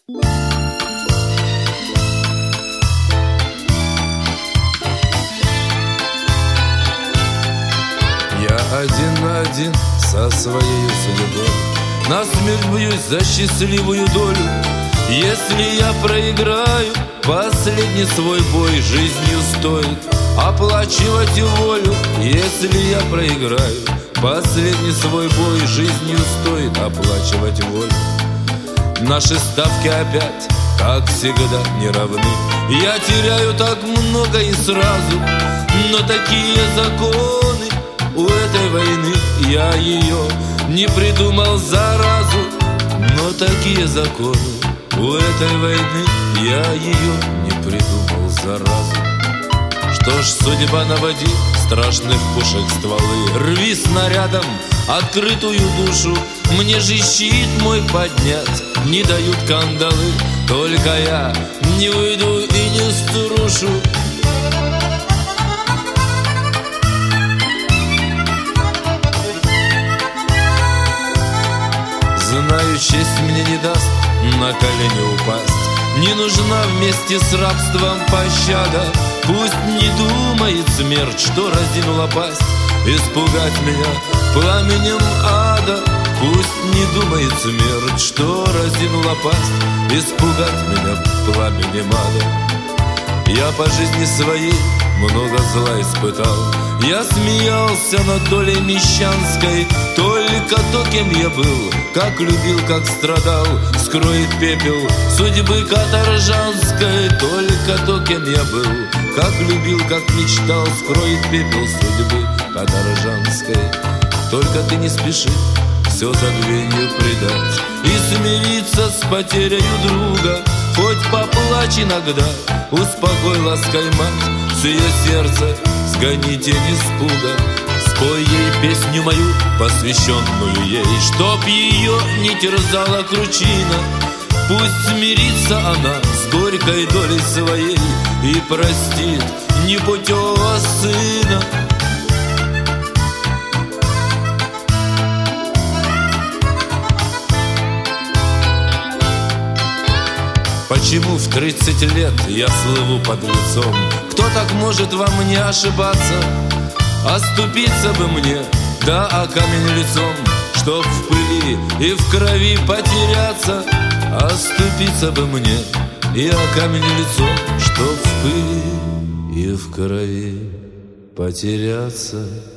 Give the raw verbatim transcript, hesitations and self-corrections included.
Я один на один со своей судьбой, на смерть бьюсь за счастливую долю. Если я проиграю последний свой бой, жизнью стоит оплачивать волю. Если я проиграю последний свой бой, жизнью стоит оплачивать волю. Наши ставки опять, как всегда, не равны. Я теряю так много и сразу, но такие законы у этой войны. Я ее не придумал заразу, но такие законы у этой войны. Я ее не придумал заразу. Что ж, судьба наводи страшных пушек стволы, рви снарядом открытую душу. Мне же щит мой поднять не дают кандалы, только я не уйду и не струшу. Знаю, честь мне не даст на колени упасть. Не нужна вместе с рабством пощада. Пусть не думает смерть, что разинула пасть испугать меня пламенем ада. Пусть не думает смерть, что разинула пасть испугать меня пламенем ада. Я по жизни своей много зла испытал. Я смеялся над долей мещанской. Только то, кем я был, как любил, как страдал, скроет пепел судьбы каторжанской. Только то, кем я был, как любил, как мечтал, скроет пепел судьбы каторжанской. Только ты не спеши все забвению предать и смириться с потерей друга. Хоть поплачь иногда, успокой лаской мать, с ее сердца сгони тень испуга. Спой ей песню мою, посвященную ей, чтоб ее не терзала кручина. Пусть смирится она с горькой долей своей и простит непутевого сына. Почему в тридцать лет я слыву под лицом? Кто так может во мне ошибаться? Оступиться бы мне, да о камень лицом, чтоб в пыли и в крови потеряться. Оступиться бы мне и о камень лицом, чтоб в пыли и в крови потеряться.